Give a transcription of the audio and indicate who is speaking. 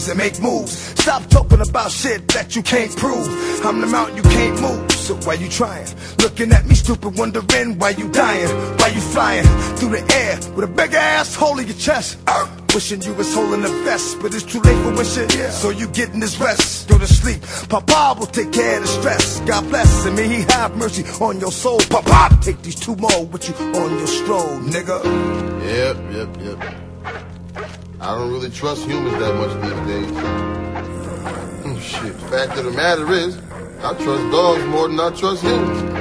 Speaker 1: G's and make moves. Stop talking about shit that you can't prove. I'm the mountain you can't move, so why you trying? Looking at me stupid, wondering why you dying, why you flying through the air with a big ass hole in your chest. Wishing you was holding the vest, but it's too late for wishing, so you getting this rest. Go to sleep, Papa will take care of the stress. God bless and may he have mercy on your soul. Papa, take these 2 more with you on your stroll, nigga.
Speaker 2: Yep. I don't really trust humans that much these days. Shit, fact of the matter is, I trust dogs more than I trust humans.